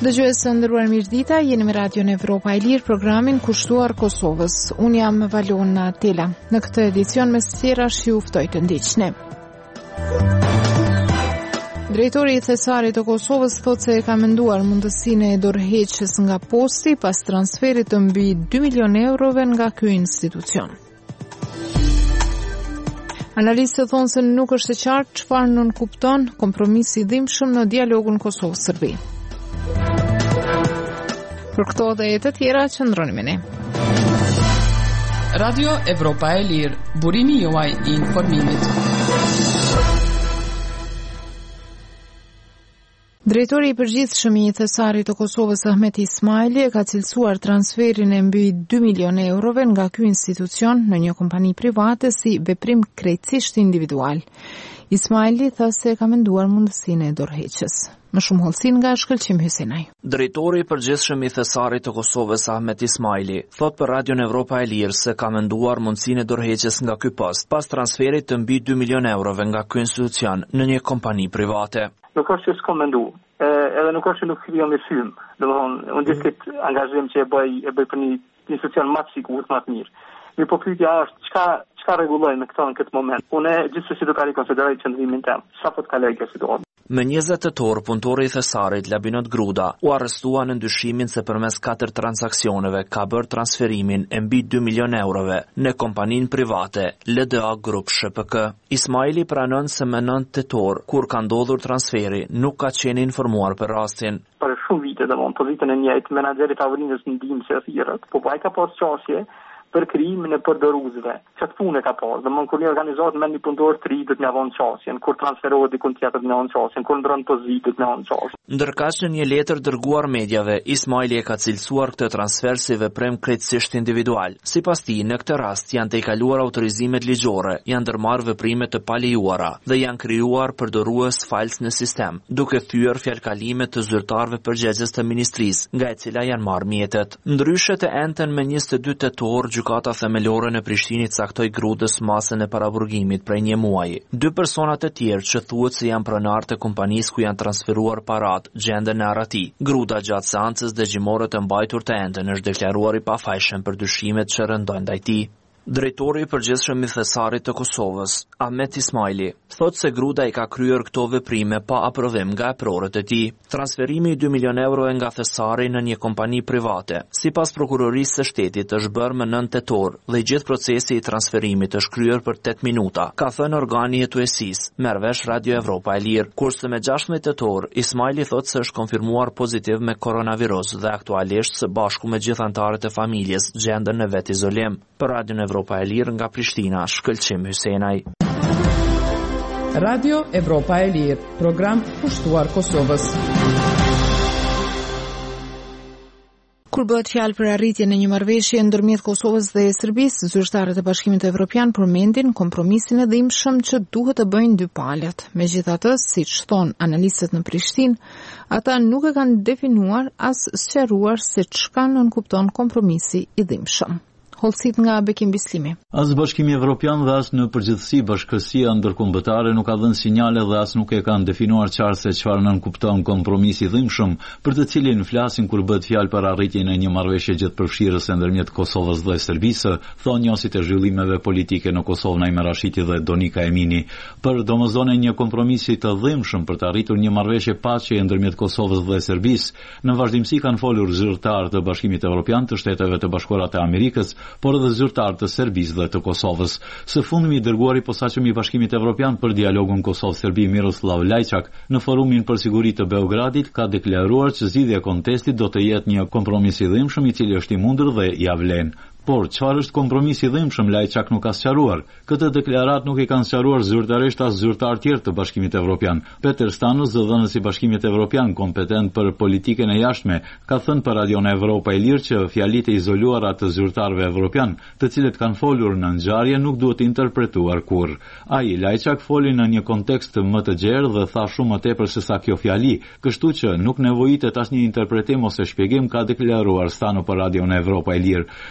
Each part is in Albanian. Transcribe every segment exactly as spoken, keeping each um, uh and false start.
Dëgjues të nderuar, mirëdita, jeni me Radion Evropa e Lirë, programin kushtuar Kosovës. Unë jam Valona Tela. Në këtë edicion me së tjerash ju ftoj të ndiqni. Drejtori i Thesarit të Kosovës thotë se ka menduar mundësinë e dorëheqjes nga posti pas transferit të mbi dy milion eurove nga ky institucion. Analistët thonë se nuk është e qartë çfarë nënkupton kompromisi i dhimbshëm në dialogun Kosovë-Serbi. Për këto dhe e të tjera, qëndroni me ne. Radio Evropa e Lirë, burimi juaj i informimit. Drejtori i përgjithshëm i Thesarit të Kosovës Ahmet Ismaili ka cilësuar transferin e mbi dy milion eurove nga ky institucion në një kompani private si veprim krejtësisht individual. Ismaili tha se ka menduar mundësinë e dorëheqjes. Më shumë hollësin nga Shkëlqim Hysenaj. Drejtori i përgjithshëm i Thesarit të Kosovës Ahmet Ismaili thot për Radion Evropa e Lirë se ka menduar mundësinë e dorëheqjes nga ky post pas transferit të mbi dy milion eurove nga ky institucion në një kompani private. Nuk është që s'kom mendu, e, edhe nuk është që nuk fillon me fymë. Domethënë, unë gjithë këtë angazhim që e bëj e bëj për një institucion më të sigurt, më të mirë. Mirë, po pyetja është çka çka rregullojmë me këto në këtë moment. Unë gjithsesi do ta rikonsideroj qëndrimin tim. Sa po të kaloj kjo situatë. Më njëzet tetor, punëtori i Thesarit Labinot Gruda u arrestua në ndyshimin se përmes katër transaksioneve ka bërë transferimin e mbi dy milion eurove në kompaninë private L D A Group S H P K. Ismaili pranon se më nëntë tetor, kur ka ndodhur transferi, nuk ka qenë informuar për rastin. Për shumë vite domon pozitën e njëjtë menaxheri i tavolinis ndihmë se thirrët, po ai ka pas qasje për krijimin e përdoruesve. Çfarë punë ka pas? Domthon kur një organizatë me një punëtor të ri do të javon çasjen, kur transferohet diku tjetër në javon çasjen, kur ndron pozitë në javon çasjen. Ndërkaq në një letër dërguar mediave, Ismaili e ka cilësuar këtë transfer si veprim krejtësisht individual. Sipas tij, në këtë rast janë të kaluar autorizimet ligjore, janë ndërmarrë veprime të palejuara dhe janë krijuar përdorues fals në sistem, duke thyer fjalëkalime të zyrtarëve përgjegjës të ministrisë, nga e cila janë marrë mjetet. Ndryshe të enten me njëzet e dy tetor, gjykata themelore në Prishtinë caktoi Grudës masën e paraburgimit prej një muaji. Dy personat e tjerë që thuhet se janë pronarë të kompanisë ku janë transferuar parat, gjenden në arati. Gruda gjatë seancës dëgjimore të mbajtur të enden është deklaruar i pafajshëm për dyshimet që rëndojnë ndaj tij. Drejtori i përgjithshëm i Thesarit të Kosovës, Ahmet Ismaili, thot se Gruda i ka kryer këto veprime pa aprovim nga eprorët e tij. Transferimi i dy milion euro nga Thesari në një kompani private, sipas prokurorisë së shtetit, është bërë më nëntë tetor dhe gjithë procesi i transferimit është kryer për tetë minuta, ka thënë organi hetuesisë, merr vesh Radio Evropa e Lirë. Kurse me gjashtëmbëdhjetë tetor, Ismaili thot se është konfirmuar pozitiv me koronavirus dhe aktualisht së bashku me gjithë anëtarët e familjes gjenden në vet izolim. Për Radio Evropa e Lirë nga Prishtina, Shkëlqim Hysenaj. Radio Evropa e Lirë, program kushtuar Kosovës. Kur bëhet fjalë për arritjen e një marrëveshje ndërmjet Kosovës dhe Serbisë, zyrtarët e Bashkimit Evropian përmendin kompromisin e dhimbshëm që duhet të bëjnë dy palët. Megjithatë, siç thon analistët në Prishtinë, ata nuk e kanë definuar as sqaruar se çka nënkupton kompromisi i dhimbshëm. Hollësit nga Bekim Bislimi. As Bashkimi Evropian dhe as në përgjithësi Bashkësia ndërkombëtare nuk ka dhënë sinjale dhe as nuk e kanë definuar qartë se çfarë nënkupton kompromisi i dhimbshëm, për të cilin flasin kur bëhet fjalë për arritjen e një marrëveshje gjithëpërfshirëse ndërmjet Kosovës dhe Serbisë, thonë njësit e zhvillimeve politike në Kosovë Naime Rashiti dhe Donika Emini. Për domosdoshmë një kompromisi të dhimbshëm për të arritur një marrëveshje paqe ndërmjet Kosovës dhe Serbisë, në vazhdimsi kanë folur zyrtarë të Bashkimit Evropian, të Shteteve të Bashkuara të Amerikës, por edhe zyrtarë të Serbisë dhe të Kosovës. Së fundmi i dërguari posaçëm i Bashkimit Evropian për dialogun Kosovë-Serbi Miroslav Lajçak në forumin për siguri të Beogradit ka deklaruar që zgjidhja e kontestit do të jetë një kompromis i dhimbshëm i cili është i mundur dhe ia vlen. Por çfarë është kompromisi i dhimbshëm, Lajçak nuk ka sqaruar. Këtë deklarat nuk i kanë sqaruar zyrtarisht as zyrtar tjerë të Bashkimit Evropian. Peter Stanos, zëdhënës i Bashkimit Evropian kompetent për politikën e jashtme, ka thënë për Radion Evropa e Lirë që fjalitë e izoluara të zyrtarëve evropian, të cilët kanë folur në ngjarje, nuk duhet interpretuar kurrë. Ai, Lajçak, foli në një kontekst më të gjerë dhe tha shumë më tepër se sa kjo fjali, kështu që nuk nevojitet asnjë interpretim ose shpjegim, ka deklaruar Stano për Radion Evropa e Lirë. Naime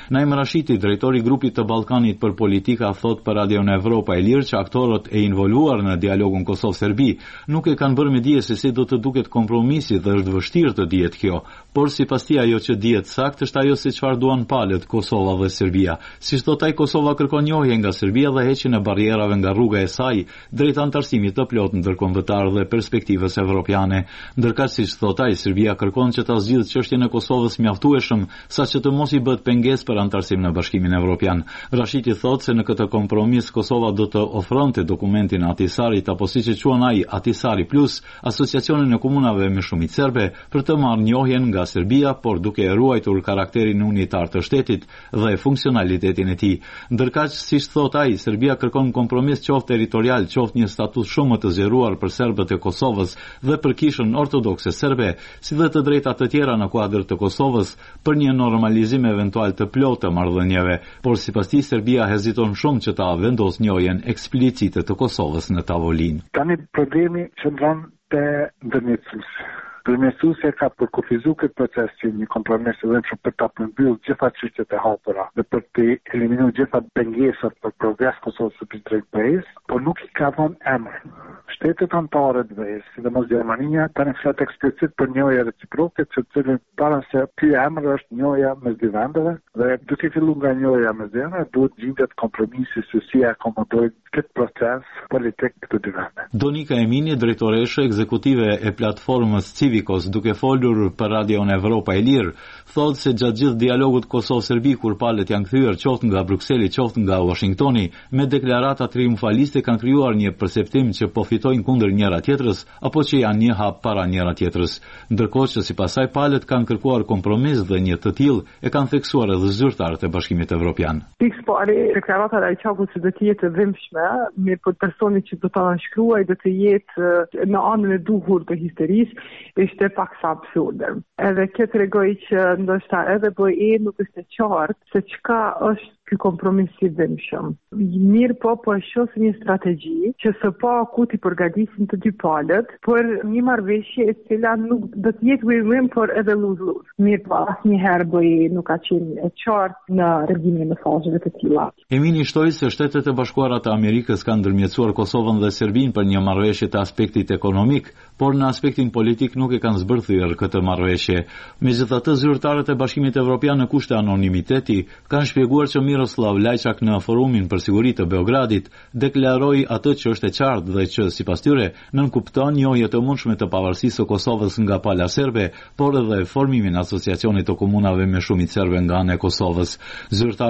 Rashiti, drejtori i grupit të Ballkanit për politika, thot për Radion Evropa e Lirë që aktorët e involuar në dialogun Kosovë-Serbi nuk e kanë bërë me dije se si do të duket kompromisi dhe është vështirë të dihet kjo, por sipas tij ajo që dihet saktë është ajo se çfarë duan palët Kosova dhe Serbia. Siç thot ai, Kosova kërkon njohje nga Serbia dhe heqjen e barrierave nga rruga e saj drejt antarësimit të plotë ndërkombëtar dhe perspektivës evropiane. Ndërkaq siç thot ai, Serbia kërkon që ta zgjidhë çështjen e Kosovës mjaftueshëm saqë të mos i bëhet pengesë për antarësim në Bashkimin Evropian. Rashiti thotë se në këtë kompromis Kosova do të ofronte dokumentin Atisarit apo siç e quan ai Atisari Plus, asociacionin e komunave me shumicë serbe, për të marrë njohjen nga Serbia, por duke e ruajtur karakterin unitar të shtetit dhe funksionalitetin e tij. Ndërkaq siç thot ai, Serbia kërkon kompromis qoftë territorial, qoftë një status shumë të zgjeruar për serbët e Kosovës dhe për kishën ortodokse serbe, si dhe të drejtat të tjera në kuadër të Kosovës për një normalizim eventual të plotë të marrëdhënieve, por sipas tij Serbia heziton shumë që ta vendosë njohjen eksplicite të Kosovës në tavolinë. Tani problemi qëndron te ndërmjetësuesi. Ndërmjetësuesi ka përkufizuar këtë proces që një kompromis i dhënshëm për ta përmbyllë gjitha çështjet e hapura dhe për të eliminuar gjitha pengesat për progres Kosovës së drejt BE-s, por nuk i ka dhënë emër. Shtetet anëtare të BE-s, sidomos Gjermania, tani flet eksplicit për njohje reciproke, të cilën para se ky emër është njohja mes dy vendeve dhe duke filluar nga njohja mes dy vendeve, duhet gjendet kompromisi se si akomodojnë këtë proces politik të dy vendeve. Donika Emini, drejtoreshe ekzekutive e platformës Civicos, duke folur për Radion Evropa e Lirë, thotë se gjatë gjithë dialogut Kosovë-Serbi kur palët janë kthyer qoftë nga Brukseli, qoftë nga Washingtoni, me deklarata triumfaliste kanë krijuar një perceptim që po fitojnë kundër njëra tjetrës apo që janë një hap para njëra tjetrës. Ndërkohë që sipas saj palët kanë kërkuar kompromis dhe një të tillë e kanë theksuar edhe zyrtarët e Bashkimit Evropian. Pikë pari, deklarata e Qakut që do të jetë dhimbshme, me për personi që do ta shkruaj do të jetë në anën e duhur të historisë, ishte pak sa absurde. Edhe kjo tregoi që ndoshta edhe B E nuk është e qartë se çka është ky kompromis i dhimbshëm. Mirë po, po e shoh si një strategji që së paku t'i përgatisin të dy palët për një marrëveshje e cila nuk do të jetë win-win, por edhe lose-lose. Mirë po, asnjëherë B E nuk ka qenë e qartë në rregimin e mesazheve të tilla. Emini shtoi se Shtetet e Bashkuara të Amerikës kanë ndërmjetësuar Kosovën dhe Serbinë për një marrëveshje të aspektit ekonomik, por në aspektin politik nuk e kanë zbërthyer këtë marrëveshje. Megjithatë, zyrtarët e Bashkimit Evropian në kushte anonimiteti kanë shpjeguar që Miroslav Lajçak në forumin për siguri të Beogradit deklaroi atë që është e qartë dhe që sipas tyre nënkupton njohje të mundshme të pavarësisë së Kosovës nga pala serbe, por edhe formimin asociacionit të komunave me shumicë serbe nga ana e Kosovës. Zyrtar